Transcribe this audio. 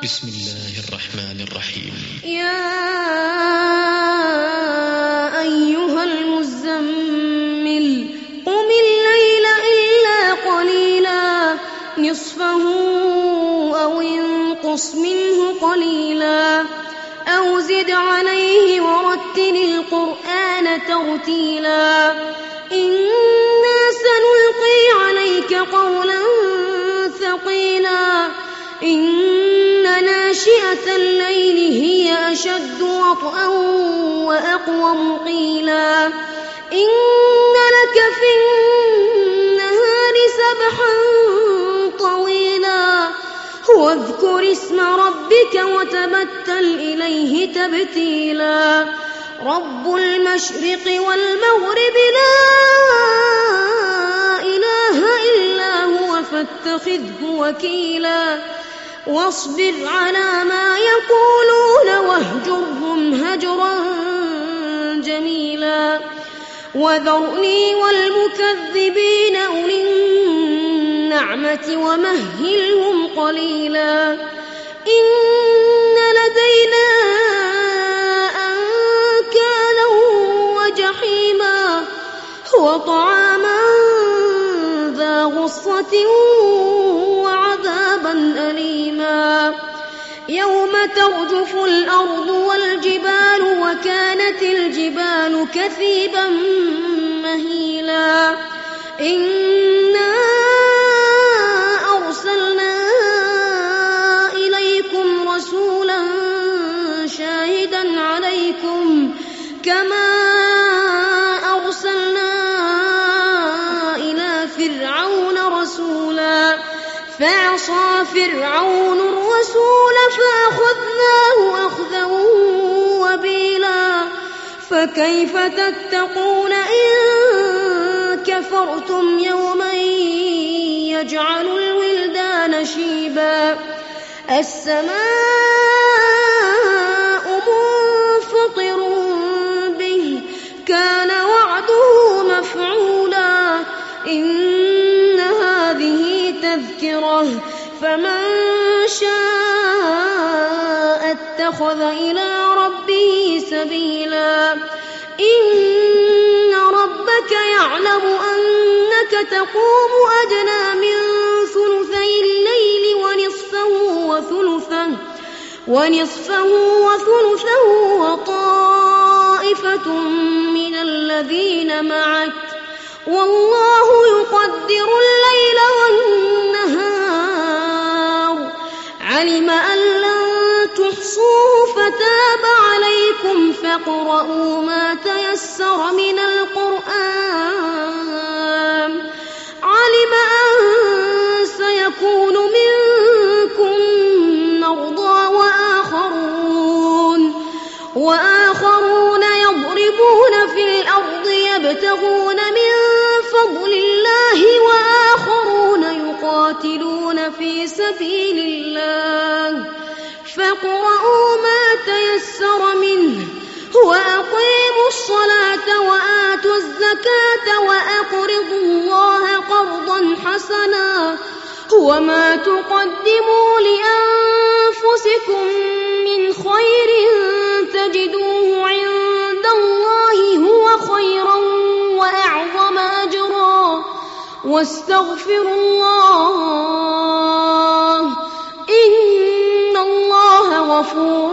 بسم الله الرحمن الرحيم. يا أيها المزمل قم الليل إلا قليلا نصفه أو انقص منه قليلا أو زد عليه ورتل القرآن ترتيلا إنا سنلقي عليك قولا ثقيلا إن ناشئة الليل هي أشد وطئا وأقوم قيلا إن لك في النهار سبحا طويلا واذكر اسم ربك وتبتل إليه تبتيلا رب المشرق والمغرب لا إله إلا هو فاتخذه وكيلا واصبر على ما يقولون واهجرهم هجرا جميلا وذرني والمكذبين أولي النعمة ومهلهم قليلا إن لدينا أنكالا وجحيما وطعاما ذا غصة وعذابا أليما يوم ترجف الأرض والجبال وكانت الجبال كثيبا مهيلا إنا أرسلنا إليكم رسولا شاهدا عليكم كما أرسلنا إلى فرعون رسولا فعصى فرعون الرسول فأخذناه أخذا وبيلا فكيف تتقون إن كفرتم يوما يجعل الولدان شيبا السماء منفطر به كان وعده مفعولا إن هذه تذكرة فمن شاء اتخذ إلى ربه سبيلا إن ربك يعلم أنك تقوم أدنى من ثلثي الليل ونصفه وثلثه وطائفة من الذين معك والله يقدر الليل والنهار علم أن لن تحصوه فتاب عليكم فاقرؤوا ما تيسر من القرآن علم أن سيكون منكم مرضى وآخرون يضربون في الأرض يبتغون من فضل الله وآخرون يقاتلون في سبيل الله فاقرؤوا ما تيسر منه وأقيموا الصلاة وآتوا الزكاة وأقرضوا الله قرضا حسنا وما تقدموا لأنفسكم من خير تجدوه عند الله هو خيرا وأعظم أجرا واستغفروا الله إن الله غفور